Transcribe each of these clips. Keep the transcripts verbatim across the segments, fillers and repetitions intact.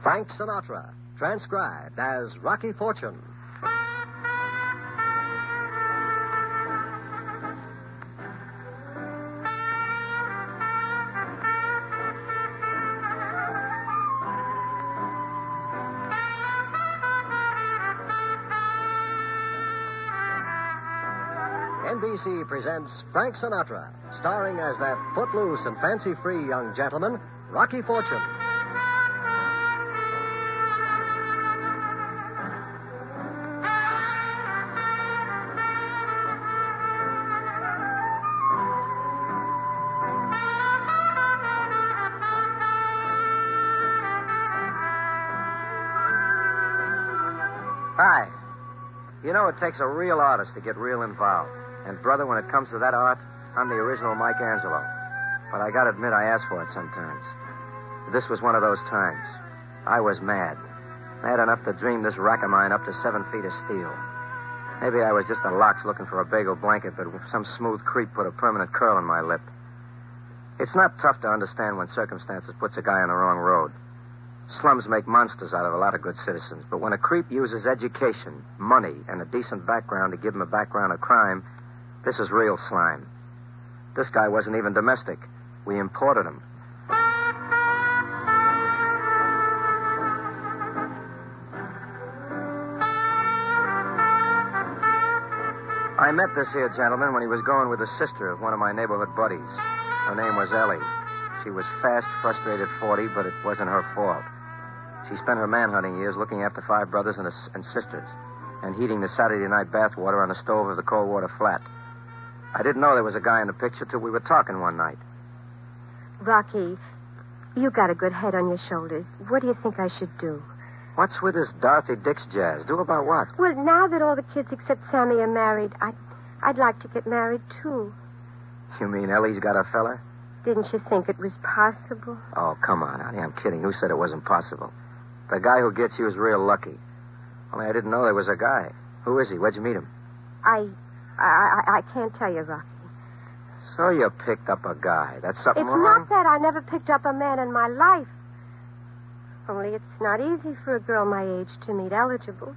Frank Sinatra, transcribed as Rocky Fortune. N B C presents Frank Sinatra, starring as that footloose and fancy-free young gentleman, Rocky Fortune. Hi. You know, it takes a real artist to get real involved. And, brother, when it comes to that art, I'm the original Mike Angelo. But I gotta admit, I ask for it sometimes. This was one of those times. I was mad. Mad enough to dream this rack of mine up to seven feet of steel. Maybe I was just a lox looking for a bagel blanket, but some smooth creep put a permanent curl in my lip. It's not tough to understand when circumstances puts a guy on the wrong road. Slums make monsters out of a lot of good citizens, but when a creep uses education, money, and a decent background to give him a background of crime, this is real slime. This guy wasn't even domestic. We imported him. I met this here gentleman when he was going with the sister of one of my neighborhood buddies. Her name was Ellie. She was fast, frustrated forty, but it wasn't her fault. She spent her manhunting years looking after five brothers and, a, and sisters and heating the Saturday night bathwater on the stove of the cold water flat. I didn't know there was a guy in the picture till we were talking one night. Rocky, you got a good head on your shoulders. What do you think I should do? What's with this Dorothy Dix jazz? Do about what? Well, now that all the kids except Sammy are married, I'd, I'd like to get married, too. You mean Ellie's got a fella? Didn't you think it was possible? Oh, come on, honey. I'm kidding. Who said it wasn't possible? The guy who gets you is real lucky. Only I didn't know there was a guy. Who is he? Where'd you meet him? I... I, I, I can't tell you, Rocky. So you picked up a guy. That's something It's wrong? not that I never picked up a man in my life. Only it's not easy for a girl my age to meet eligibles.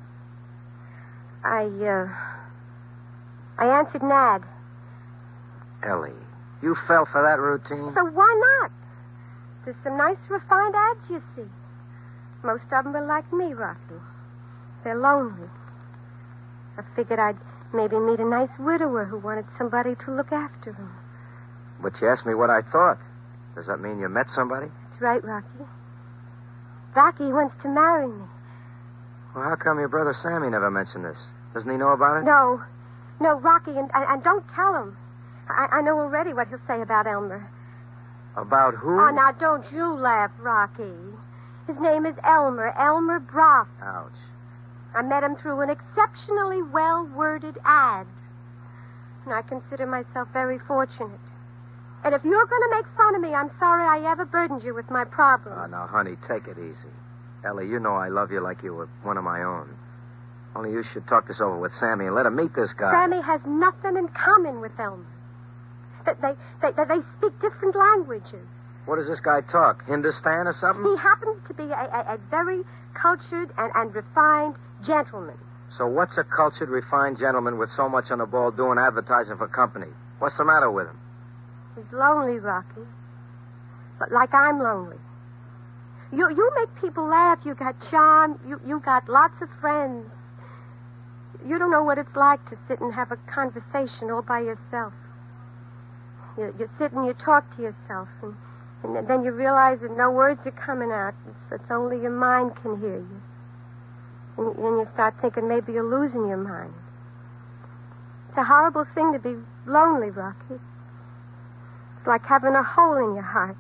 I, uh... I answered Nad. Ellie, you fell for that routine? So why not? There's some nice refined ads, you see. Most of them are like me, Rocky. They're lonely. I figured I'd maybe meet a nice widower who wanted somebody to look after him. But you asked me what I thought. Does that mean you met somebody? That's right, Rocky. Rocky wants to marry me. Well, how come your brother Sammy never mentioned this? Doesn't he know about it? No. No, Rocky, and, and, and don't tell him. I, I know already what he'll say about Elmer. About who? Oh, now don't you laugh, Rocky. His name is Elmer, Elmer Broth. Ouch. I met him through an exceptionally well-worded ad. And I consider myself very fortunate. And if you're going to make fun of me, I'm sorry I ever burdened you with my problems. Oh, now, honey, take it easy. Ellie, you know I love you like you were one of my own. Only you should talk this over with Sammy and let him meet this guy. Sammy has nothing in common with Elmer. They, they, they, they speak different languages. What does this guy talk? Hindustan or something? He happens to be a, a, a very cultured and, and refined gentleman. So what's a cultured, refined gentleman with so much on the ball doing advertising for company? What's the matter with him? He's lonely, Rocky. But like I'm lonely. You you make people laugh. You got charm. You, you got lots of friends. You don't know what it's like to sit and have a conversation all by yourself. You, you sit and you talk to yourself, and, and then you realize that no words are coming out. It's, it's only your mind can hear you. And then you start thinking maybe you're losing your mind. It's a horrible thing to be lonely, Rocky. It's like having a hole in your heart.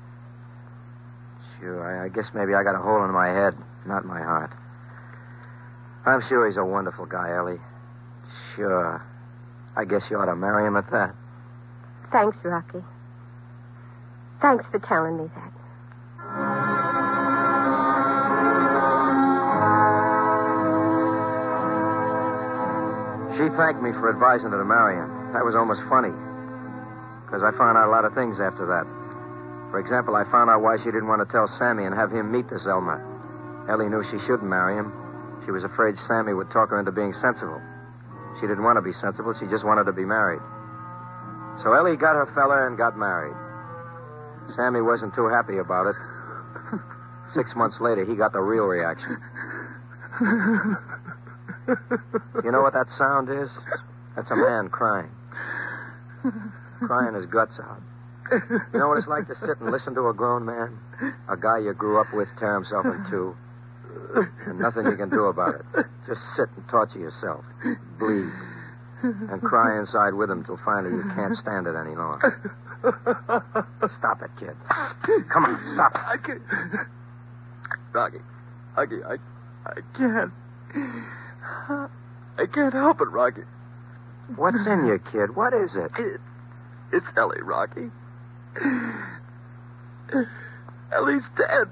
Sure, I, I guess maybe I got a hole in my head, not my heart. I'm sure he's a wonderful guy, Ellie. Sure. I guess you ought to marry him at that. Thanks, Rocky. Thanks for telling me that. She thanked me for advising her to marry him. That was almost funny. Because I found out a lot of things after that. For example, I found out why she didn't want to tell Sammy and have him meet this Elmer. Ellie knew she shouldn't marry him. She was afraid Sammy would talk her into being sensible. She didn't want to be sensible. She just wanted to be married. So Ellie got her fella and got married. Sammy wasn't too happy about it. Six months later, he got the real reaction. You know what that sound is? That's a man crying. Crying his guts out. You know what it's like to sit and listen to a grown man? A guy you grew up with tear himself in two. And nothing you can do about it. Just sit and torture yourself. Bleed. And cry inside with him till finally you can't stand it any longer. Stop it, kid. Come on, stop it. I can't. Rocky, Rocky, I, I can't. I can't help it, Rocky. What's in you, kid? What is it? it it's Ellie, Rocky. Ellie's dead.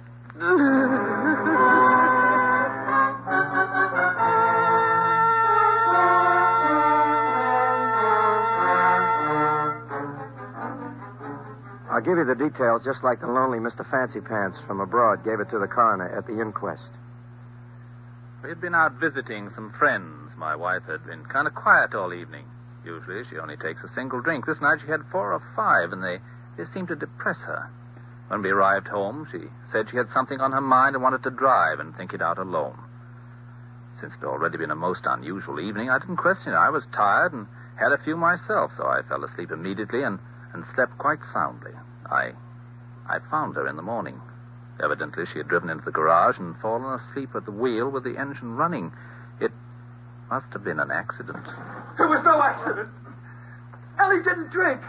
I'll give you the details just like the lonely Mister Fancy Pants from abroad gave it to the coroner at the inquest. We had been out visiting some friends. My wife had been kind of quiet all evening. Usually she only takes a single drink. This night she had four or five, and they, they seemed to depress her. When we arrived home, she said she had something on her mind and wanted to drive and think it out alone. Since it had already been a most unusual evening, I didn't question her. I was tired and had a few myself, so I fell asleep immediately and, and slept quite soundly. I I found her in the morning. Evidently, she had driven into the garage and fallen asleep at the wheel with the engine running. It must have been an accident. There was no accident. Ellie didn't drink.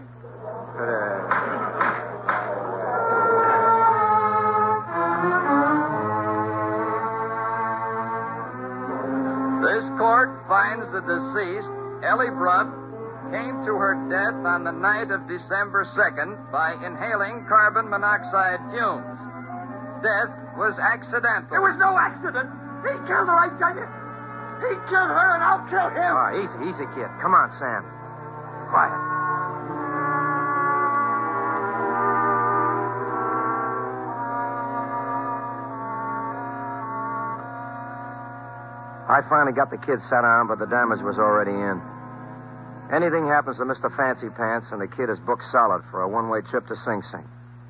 This court finds the deceased, Ellie Brunt, came to her death on the night of December second by inhaling carbon monoxide fumes. Death was accidental. There was no accident. He killed her, I tell you. He killed her, and I'll kill him. Oh, easy, easy, kid. Come on, Sam. Quiet. I finally got the kid sat down, but the damage was already in. Anything happens to Mister Fancy Pants, and the kid is booked solid for a one-way trip to Sing Sing.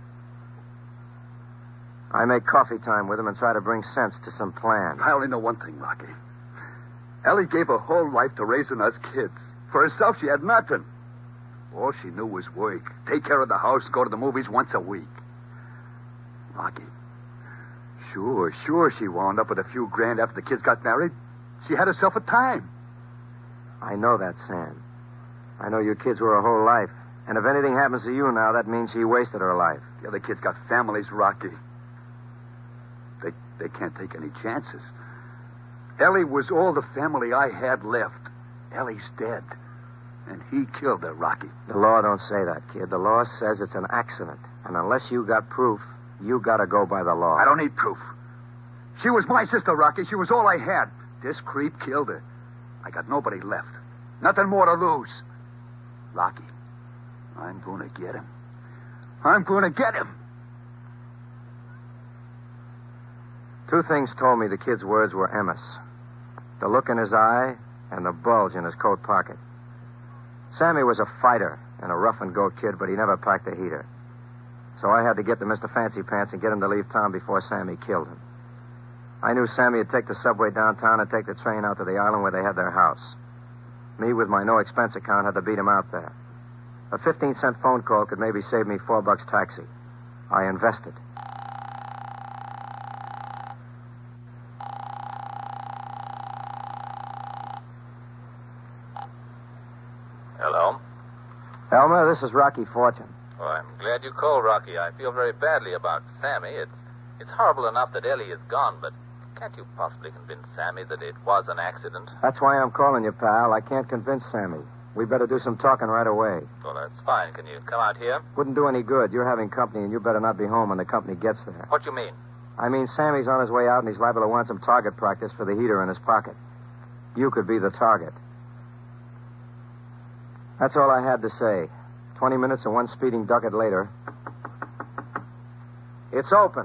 I make coffee time with him and try to bring sense to some plan. I only know one thing, Rocky. Ellie gave her whole life to raising us kids. For herself, she had nothing. All she knew was work. Take care of the house, go to the movies once a week. Rocky, sure, sure she wound up with a few grand after the kids got married. She had herself a time. I know that, Sam. I know your kids were her whole life. And if anything happens to you now, that means she wasted her life. The other kids got families, Rocky. They they can't take any chances. Ellie was all the family I had left. Ellie's dead. And he killed her, Rocky. The law don't say that, kid. The law says it's an accident. And unless you got proof, you gotta go by the law. I don't need proof. She was my sister, Rocky. She was all I had. This creep killed her. I got nobody left. Nothing more to lose. Rocky, I'm going to get him. I'm going to get him. Two things told me the kid's words were Emmis. The look in his eye and the bulge in his coat pocket. Sammy was a fighter and a rough-and-go kid, but he never packed a heater. So I had to get to Mister Fancy Pants and get him to leave town before Sammy killed him. I knew Sammy would take the subway downtown and take the train out to the island where they had their house. Me, with my no-expense account, had to beat him out there. A fifteen-cent phone call could maybe save me four bucks taxi. I invested. Hello? Elmer, this is Rocky Fortune. Well, I'm glad you called, Rocky. I feel very badly about Sammy. It's, it's horrible enough that Ellie is gone, but can't you possibly convince Sammy that it was an accident? That's why I'm calling you, pal. I can't convince Sammy. We better do some talking right away. Well, that's fine. Can you come out here? Wouldn't do any good. You're having company, and you better not be home when the company gets there. What do you mean? I mean, Sammy's on his way out, and he's liable to want some target practice for the heater in his pocket. You could be the target. That's all I had to say. Twenty minutes and one speeding ducat later. It's open.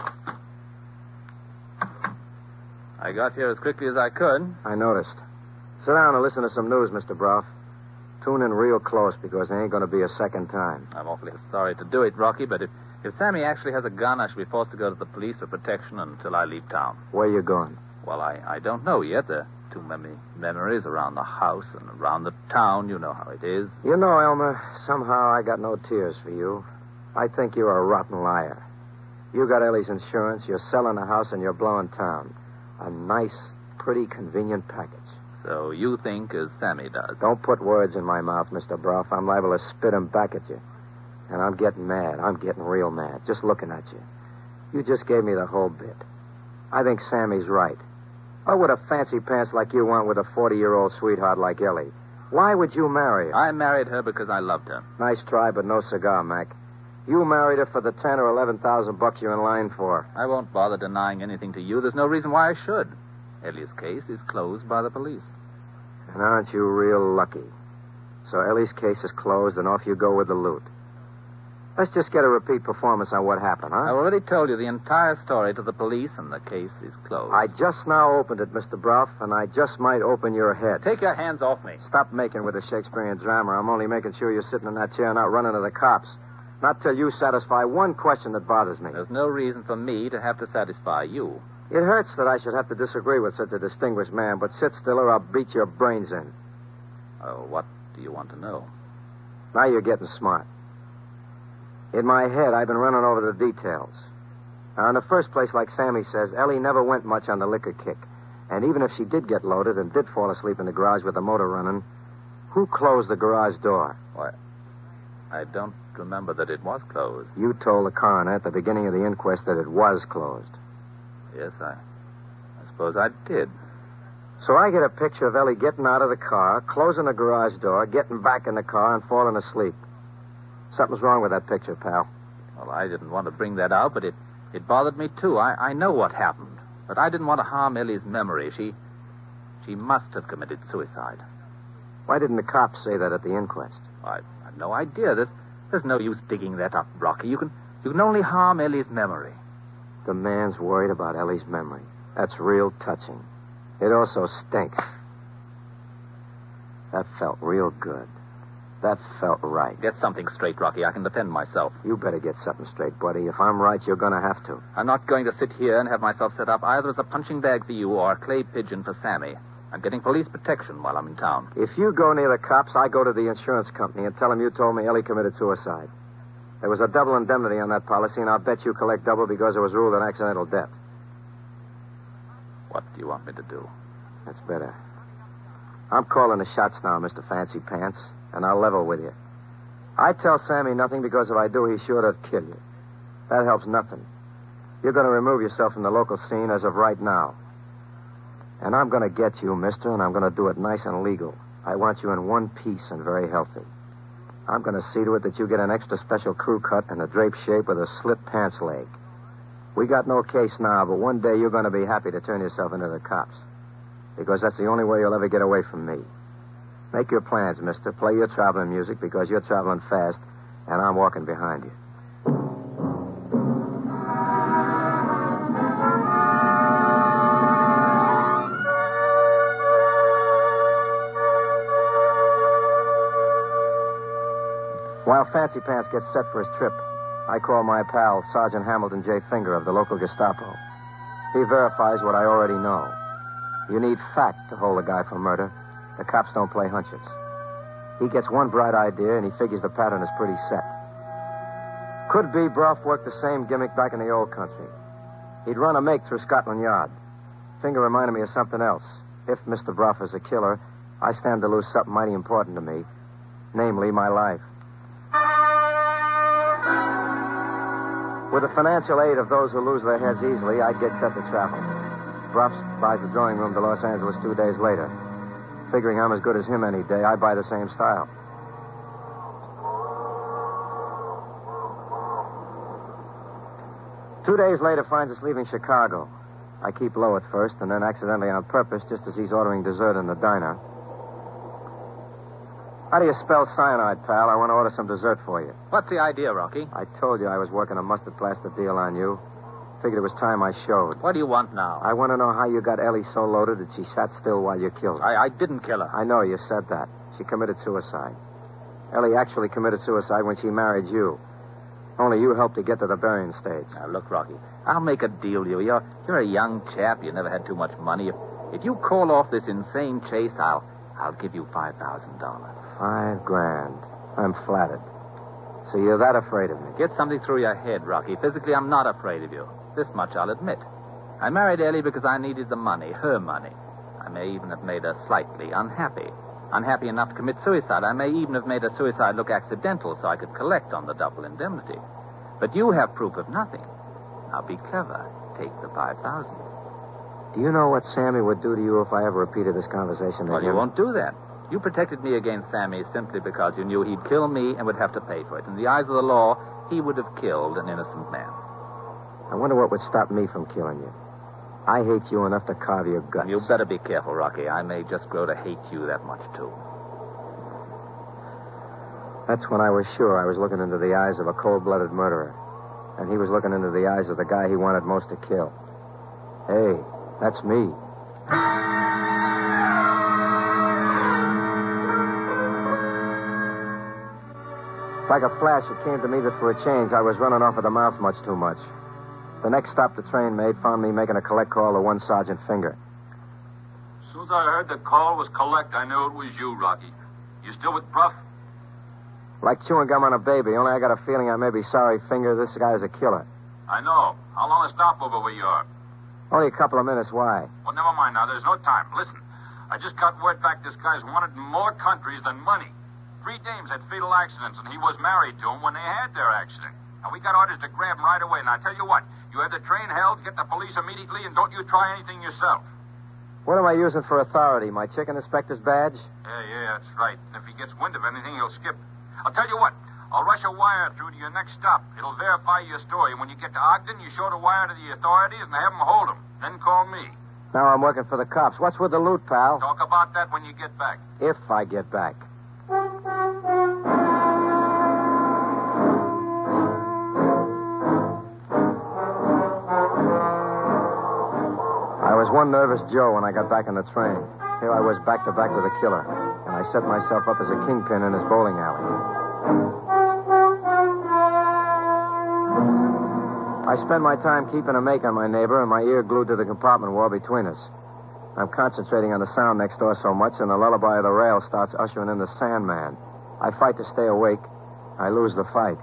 I got here as quickly as I could. I noticed. Sit down and listen to some news, Mister Broff. Tune in real close because there ain't going to be a second time. I'm awfully sorry to do it, Rocky, but if, if Sammy actually has a gun, I shall be forced to go to the police for protection until I leave town. Where you going? Well, I, I don't know yet. There are too many memories around the house and around the town. You know how it is. You know, Elmer, somehow I got no tears for you. I think you're a rotten liar. You got Ellie's insurance, you're selling the house, and you're blowing town. A nice, pretty, convenient package. So you think as Sammy does. Don't put words in my mouth, Mister Broff. I'm liable to spit 'em back at you. And I'm getting mad. I'm getting real mad, just looking at you. You just gave me the whole bit. I think Sammy's right. What would a fancy pants like you want with a forty-year-old sweetheart like Ellie? Why would you marry her? I married her because I loved her. Nice try, but no cigar, Mac. You married her for the ten or eleven thousand bucks you're in line for. I won't bother denying anything to you. There's no reason why I should. Ellie's case is closed by the police. And aren't you real lucky? So Ellie's case is closed, and off you go with the loot. Let's just get a repeat performance on what happened, huh? I already told you the entire story to the police, and the case is closed. I just now opened it, Mister Broff, and I just might open your head. Take your hands off me. Stop making with the Shakespearean drama. I'm only making sure you're sitting in that chair, not running to the cops. Not till you satisfy one question that bothers me. There's no reason for me to have to satisfy you. It hurts that I should have to disagree with such a distinguished man, but sit still or I'll beat your brains in. Oh, what do you want to know? Now you're getting smart. In my head, I've been running over the details. Now, in the first place, like Sammy says, Ellie never went much on the liquor kick. And even if she did get loaded and did fall asleep in the garage with the motor running, who closed the garage door? Why, I don't remember that it was closed. You told the coroner at the beginning of the inquest that it was closed. Yes, I, I suppose I did. So I get a picture of Ellie getting out of the car, closing the garage door, getting back in the car, and falling asleep. Something's wrong with that picture, pal. Well, I didn't want to bring that out, but it, it bothered me, too. I, I know what happened. But I didn't want to harm Ellie's memory. She, she must have committed suicide. Why didn't the cops say that at the inquest? I, I've no idea. There's, there's no use digging that up, Rocky. You can, you can only harm Ellie's memory. The man's worried about Ellie's memory. That's real touching. It also stinks. That felt real good. That felt right. Get something straight, Rocky. I can defend myself. You better get something straight, buddy. If I'm right, you're going to have to. I'm not going to sit here and have myself set up either as a punching bag for you or a clay pigeon for Sammy. I'm getting police protection while I'm in town. If you go near the cops, I go to the insurance company and tell them you told me Ellie committed suicide. There was a double indemnity on that policy, and I'll bet you collect double because it was ruled an accidental death. What do you want me to do? That's better. I'm calling the shots now, Mister Fancy Pants, and I'll level with you. I tell Sammy nothing because if I do, he's sure to kill you. That helps nothing. You're going to remove yourself from the local scene as of right now. And I'm going to get you, mister, and I'm going to do it nice and legal. I want you in one piece and very healthy. I'm going to see to it that you get an extra special crew cut and a drape shape with a slit pants leg. We got no case now, but one day you're going to be happy to turn yourself into the cops. Because that's the only way you'll ever get away from me. Make your plans, mister. Play your traveling music because you're traveling fast, and I'm walking behind you. While Fancy Pants gets set for his trip, I call my pal, Sergeant Hamilton J. Finger of the local Gestapo. He verifies what I already know. You need fact to hold a guy for murder. The cops don't play hunches. He gets one bright idea, and he figures the pattern is pretty set. Could be Broff worked the same gimmick back in the old country. He'd run a make through Scotland Yard. Finger reminded me of something else. If Mister Broff is a killer, I stand to lose something mighty important to me, namely my life. With the financial aid of those who lose their heads easily, I'd get set to travel. Broff buys the drawing room to Los Angeles two days later. Figuring I'm as good as him any day, I buy the same style. Two days later finds us leaving Chicago. I keep low at first, and then accidentally on purpose, just as he's ordering dessert in the diner. How do you spell cyanide, pal? I want to order some dessert for you. What's the idea, Rocky? I told you I was working a mustard plaster deal on you. Figured it was time I showed. What do you want now? I want to know how you got Ellie so loaded that she sat still while you killed her. I, I didn't kill her. I know, you said that. She committed suicide. Ellie actually committed suicide when she married you. Only you helped to get to the burying stage. Now, look, Rocky, I'll make a deal with you. You're, you're a young chap. You never had too much money. If, if you call off this insane chase, I'll, I'll give you five thousand dollars. Five grand. I'm flattered. So you're that afraid of me? Get something through your head, Rocky. Physically, I'm not afraid of you. This much I'll admit. I married Ellie because I needed the money, her money. I may even have made her slightly unhappy. Unhappy enough to commit suicide. I may even have made her suicide look accidental so I could collect on the double indemnity. But you have proof of nothing. Now be clever. Take the five thousand. Do you know what Sammy would do to you if I ever repeated this conversation? Well, you won't do that. You protected me against Sammy simply because you knew he'd kill me and would have to pay for it. In the eyes of the law, he would have killed an innocent man. I wonder what would stop me from killing you. I hate you enough to carve your guts. You better be careful, Rocky. I may just grow to hate you that much, too. That's when I was sure I was looking into the eyes of a cold-blooded murderer. And he was looking into the eyes of the guy he wanted most to kill. Hey, that's me. Like a flash, it came to me that for a change, I was running off at the mouth much too much. The next stop the train made found me making a collect call to one Sergeant Finger. As soon as I heard the call was collect, I knew it was you, Rocky. You still with Bruff? Like chewing gum on a baby, only I got a feeling I may be sorry, Finger, this guy's a killer. I know. How long a stopover were you on? Only a couple of minutes, why? Well, never mind now. There's no time. Listen, I just got word back this guy's wanted in more countries than money. Three dames had fatal accidents, and he was married to them when they had their accident. And we got orders to grab him right away. And I tell you what, you have the train held, get the police immediately, and don't you try anything yourself. What am I using for authority? My chicken inspector's badge? Yeah, yeah, that's right. And if he gets wind of anything, he'll skip. I'll tell you what, I'll rush a wire through to your next stop. It'll verify your story. When you get to Ogden, you show the wire to the authorities and have them hold him. Then call me. Now I'm working for the cops. What's with the loot, pal? Talk about that when you get back. If I get back. I was one nervous Joe when I got back on the train. Here I was back to back with a killer, and I set myself up as a kingpin in his bowling alley. I spend my time keeping a make on my neighbor and my ear glued to the compartment wall between us. I'm concentrating on the sound next door so much, and the lullaby of the rail starts ushering in the Sandman. I fight to stay awake. I lose the fight.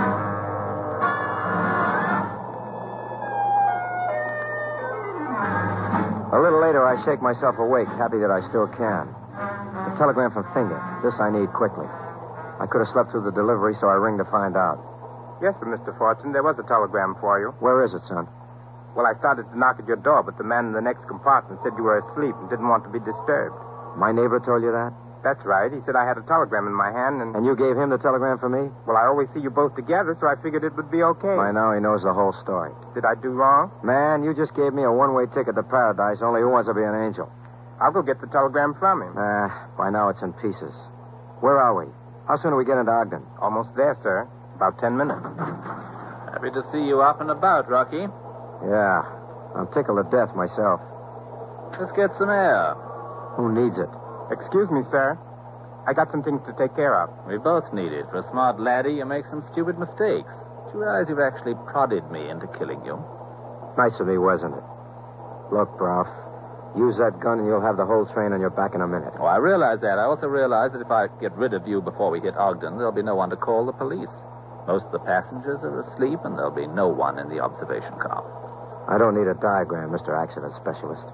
A little later, I shake myself awake, happy that I still can. A telegram from Finger. This I need quickly. I could have slept through the delivery, so I ring to find out. Yes, sir, Mister Fortune. There was a telegram for you. Where is it, son? Well, I started to knock at your door, but the man in the next compartment said you were asleep and didn't want to be disturbed. My neighbor told you that? That's right. He said I had a telegram in my hand, and... And you gave him the telegram for me? Well, I always see you both together, so I figured it would be okay. By now he knows the whole story. Did I do wrong? Man, you just gave me a one-way ticket to paradise, only who wants to be an angel? I'll go get the telegram from him. Ah, uh, by now it's in pieces. Where are we? How soon do we get into Ogden? Almost there, sir. About ten minutes. Happy to see you up and about, Rocky. Yeah. I'm tickled to death myself. Let's get some air. Who needs it? Excuse me, sir. I got some things to take care of. We both need it. For a smart laddie, you make some stupid mistakes. Do you realize you've actually prodded me into killing you? Nice of me, wasn't it? Look, Broff, use that gun and you'll have the whole train on your back in a minute. Oh, I realize that. I also realize that if I get rid of you before we hit Ogden, there'll be no one to call the police. Most of the passengers are asleep, and there'll be no one in the observation car. I don't need a diagram, Mister Accident Specialist.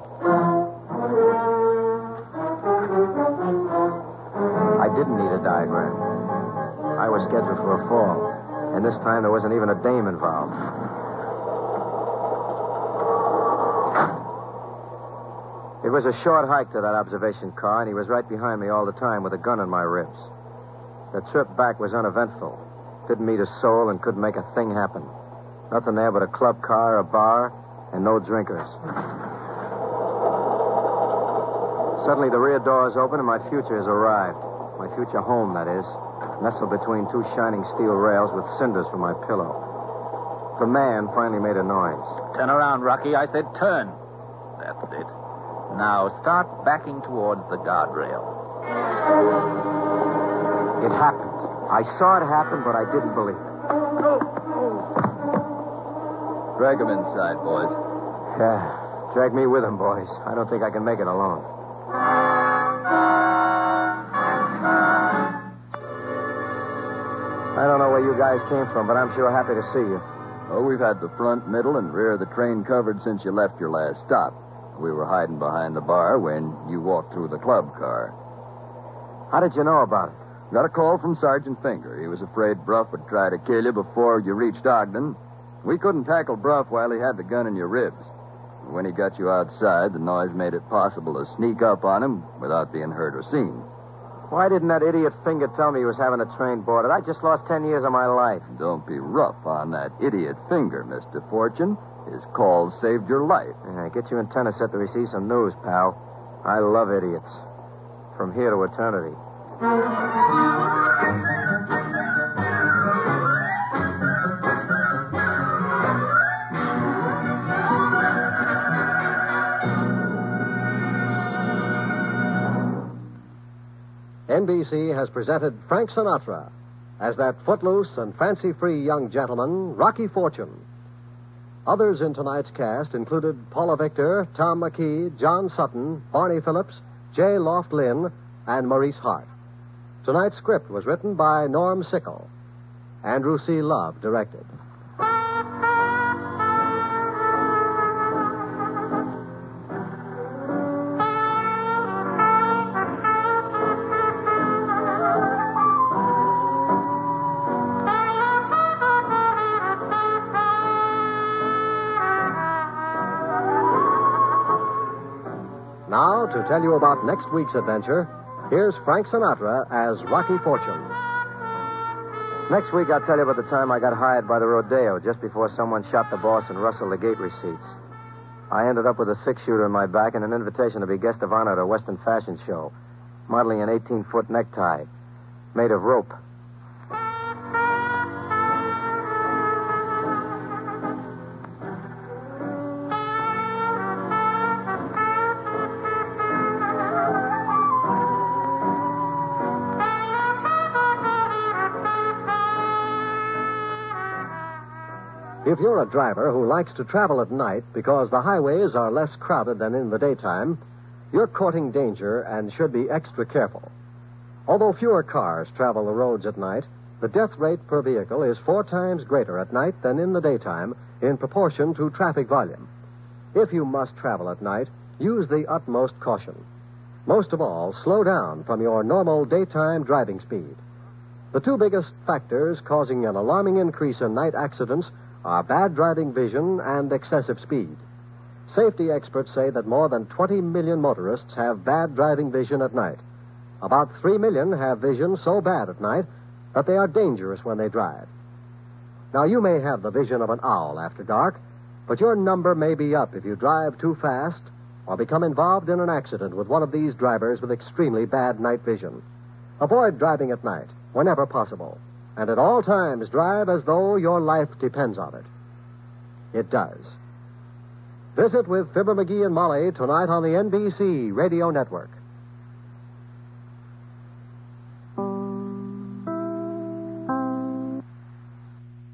I didn't need a diagram. I was scheduled for a fall, and this time there wasn't even a dame involved. It was a short hike to that observation car, and he was right behind me all the time with a gun in my ribs. The trip back was uneventful. Didn't meet a soul and couldn't make a thing happen. Nothing there but a club car, a bar, and no drinkers. Suddenly the rear doors open and my future has arrived. My future home, that is. Nestled between two shining steel rails with cinders for my pillow. The man finally made a noise. Turn around, Rocky. I said turn. That's it. Now start backing towards the guardrail. It happened. I saw it happen, but I didn't believe it. Drag him inside, boys. Yeah, drag me with him, boys. I don't think I can make it alone. I don't know where you guys came from, but I'm sure happy to see you. Oh, we've had the front, middle, and rear of the train covered since you left your last stop. We were hiding behind the bar when you walked through the club car. How did you know about it? Got a call from Sergeant Finger. He was afraid Bruff would try to kill you before you reached Ogden. We couldn't tackle Bruff while he had the gun in your ribs. When he got you outside, the noise made it possible to sneak up on him without being heard or seen. Why didn't that idiot Finger tell me he was having a train boarded? I just lost ten years of my life. Don't be rough on that idiot Finger, Mister Fortune. His call saved your life. Yeah, get you in Tennessee to receive some news, pal. I love idiots. From here to eternity. N B C has presented Frank Sinatra as that footloose and fancy-free young gentleman, Rocky Fortune. Others in tonight's cast included Paula Victor, Tom McKee, John Sutton, Barney Phillips, J. Loft Lynn, and Maurice Hart. Tonight's script was written by Norm Sickle. Andrew C. Love directed. Now, to tell you about next week's adventure, here's Frank Sinatra as Rocky Fortune. Next week, I'll tell you about the time I got hired by the rodeo just before someone shot the boss and rustled the gate receipts. I ended up with a six-shooter in my back and an invitation to be guest of honor at a Western fashion show, modeling an eighteen-foot necktie made of rope. If you're a driver who likes to travel at night because the highways are less crowded than in the daytime, you're courting danger and should be extra careful. Although fewer cars travel the roads at night, the death rate per vehicle is four times greater at night than in the daytime in proportion to traffic volume. If you must travel at night, use the utmost caution. Most of all, slow down from your normal daytime driving speed. The two biggest factors causing an alarming increase in night accidents are bad driving vision and excessive speed. Safety experts say that more than twenty million motorists have bad driving vision at night. About three million have vision so bad at night that they are dangerous when they drive. Now, you may have the vision of an owl after dark, but your number may be up if you drive too fast or become involved in an accident with one of these drivers with extremely bad night vision. Avoid driving at night whenever possible. And at all times, drive as though your life depends on it. It does. Visit with Fibber McGee and Molly tonight on the N B C Radio Network.